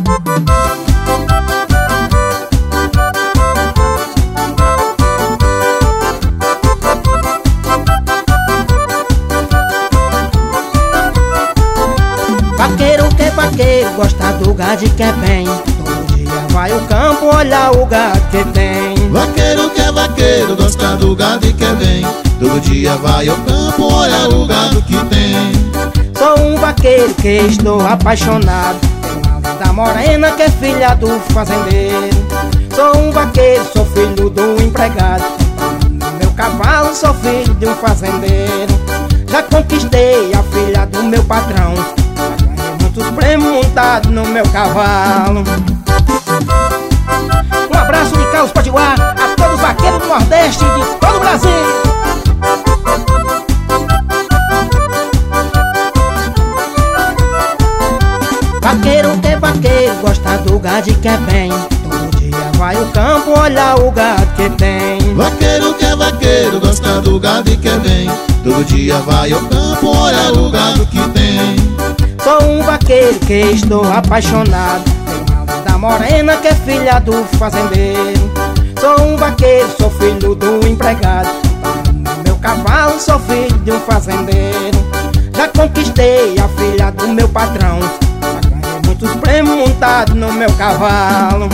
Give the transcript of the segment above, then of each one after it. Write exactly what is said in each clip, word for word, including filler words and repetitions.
Vaqueiro que é vaqueiro, gosta do gado e quer bem. Todo dia vai ao campo olhar o gado que tem. Vaqueiro que é vaqueiro, gosta do gado e quer bem. Todo dia vai ao campo olhar o gado que tem. Sou um vaqueiro que estou apaixonado pela da morena que é filha do fazendeiro. Sou um vaqueiro, sou filho do empregado. No meu cavalo sou filho de um fazendeiro. Já conquistei a filha do meu patrão. Muitos prêmios montados no meu cavalo. Um abraço de Carlos Potiguar a todos os vaqueiros do Nordeste e de todo o Brasil. Vaqueiro que é vaqueiro, gosta do gado e quer bem. Todo dia vai ao campo olhar o gado que tem. Vaqueiro que é vaqueiro, gosta do gado e quer bem. Todo dia vai ao campo olhar o gado que tem. Sou um vaqueiro que estou apaixonado pela da morena que é filha do fazendeiro. Sou um vaqueiro, sou filho do empregado. No meu cavalo sou filho de um fazendeiro. Já conquistei a filha do meu patrão. Já ganhei muitos prêmios montados no meu cavalo.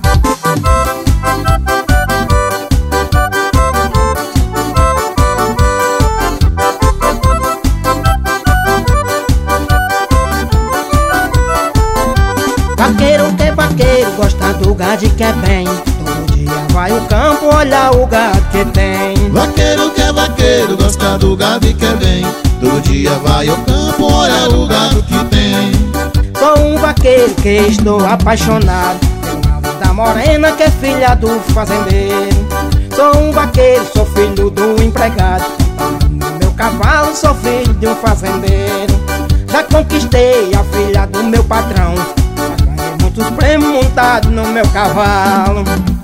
Vaqueiro que é vaqueiro, gosta do gado e quer bem. Todo dia vai ao campo olhar o gado que tem. Vaqueiro que é vaqueiro, gosta do gado e quer bem. Todo dia vai ao campo olhar o gado que tem. Sou um vaqueiro que estou apaixonado pela da morena que é filha do fazendeiro. Sou um vaqueiro, sou filho do empregado. No meu cavalo sou filho de um fazendeiro. Já conquistei a filha do meu patrão. Muitos prêmios montados no meu cavalo.